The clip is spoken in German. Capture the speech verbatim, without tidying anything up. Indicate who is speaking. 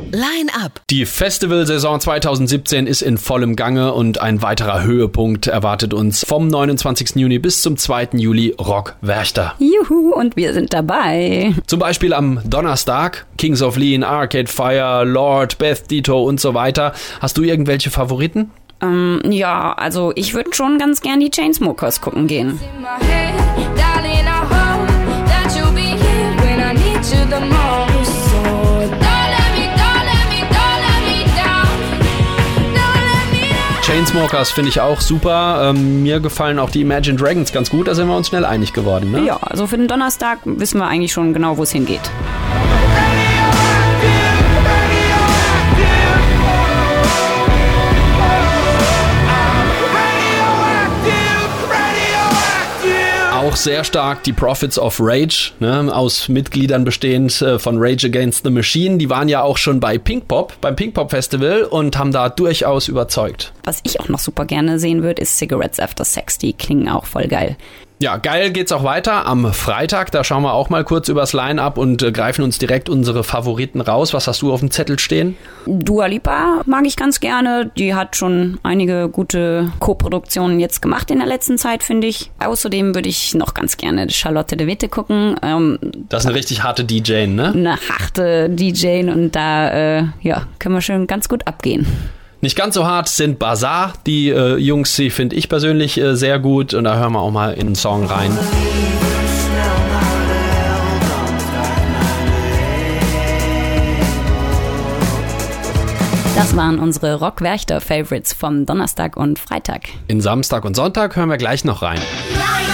Speaker 1: Line-Up.
Speaker 2: Die Festivalsaison zwanzig siebzehn ist in vollem Gange und ein weiterer Höhepunkt erwartet uns vom neunundzwanzigsten Juni bis zum zweiten Juli Rock Werchter.
Speaker 3: Juhu, und wir sind dabei.
Speaker 2: Zum Beispiel am Donnerstag Kings of Leon, Arcade Fire, Lord, Beth Ditto und so weiter. Hast du irgendwelche Favoriten?
Speaker 3: Ähm, ja, also ich würde schon ganz gern die Chainsmokers gucken gehen.
Speaker 2: Chainsmokers finde ich auch super. Ähm, mir gefallen auch die Imagine Dragons ganz gut. Da sind wir uns schnell einig geworden, ne?
Speaker 3: Ja, also für den Donnerstag wissen wir eigentlich schon genau, wo es hingeht.
Speaker 2: Auch sehr stark die Prophets of Rage, ne, aus Mitgliedern bestehend äh, von Rage Against the Machine. Die waren ja auch schon bei Pinkpop, beim Pinkpop Festival und haben da durchaus überzeugt.
Speaker 3: Was ich auch noch super gerne sehen würde, ist Cigarettes After Sex. Die klingen auch voll geil.
Speaker 2: Ja, geil geht's auch weiter am Freitag. Da schauen wir auch mal kurz übers Line-Up und äh, greifen uns direkt unsere Favoriten raus. Was hast du auf dem Zettel stehen?
Speaker 3: Dua Lipa mag ich ganz gerne. Die hat schon einige gute Co-Produktionen jetzt gemacht in der letzten Zeit, finde ich. Außerdem würde ich noch ganz gerne Charlotte de Witte gucken. Ähm,
Speaker 2: das ist eine richtig harte D J, ne?
Speaker 3: Eine harte D J und da äh, ja, können wir schon ganz gut abgehen.
Speaker 2: Nicht ganz so hart sind Bazaar. Die äh, Jungs, die finde ich persönlich äh, sehr gut. Und da hören wir auch mal in den Song rein.
Speaker 3: Das waren unsere Rock-Werchter-Favorites vom Donnerstag und Freitag.
Speaker 2: In Samstag und Sonntag hören wir gleich noch rein.